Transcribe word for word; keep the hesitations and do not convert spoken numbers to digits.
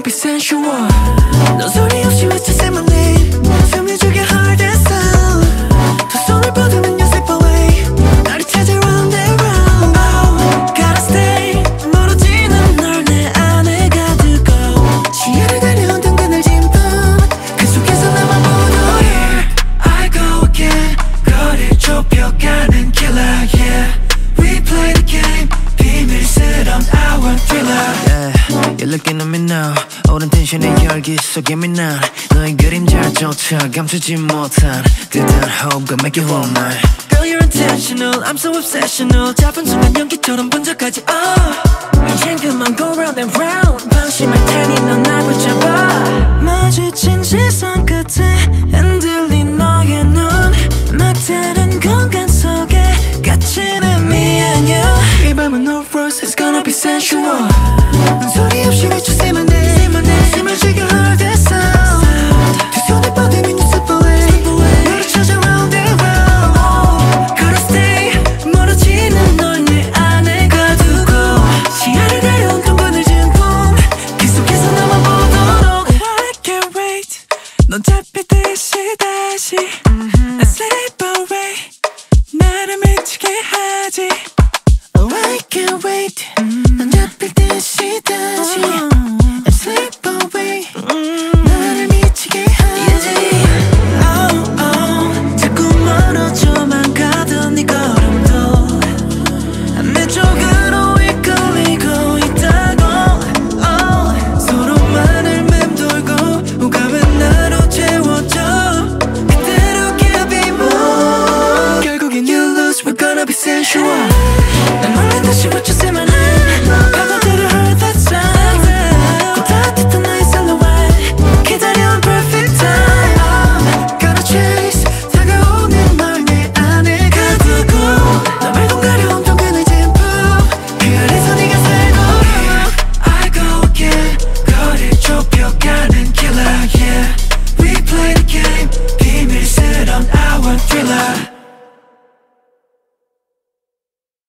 be sensual. 넌 소리 없이 외쳐 say my name. 숨이 죽여 hard as sound. 두 손을 뻗으면 you slip away. 나를 찾아 round and round. Oh, gotta stay. 멀어지는 널 내 안에 가두고 시야를 가려 둥근 날 진품. 그 속에서 나만 보도 Here I go again. 거리를 좁혀가는 killer yeah. We play the game. 비밀스러운 our thriller yeah, You're looking at me now. 오랜 텐션의 열기 속에 빛난 너의 그림자조차 감추지 못한 그대한 호흡과 make you hold mine. Girl you're intentional, I'm so obsessional. 잡은 순간 연기처럼 번쩍하지 oh. 이젠 그만 go round and round. 방심할 테니 넌 날 붙잡아. 마주친 시선 끝에 흔들린 너의 눈. 막다른 공간 속에 갇히는 me and you. 이 밤은 no rose, it's gonna be sensual. 넌 소리 없이 외쳐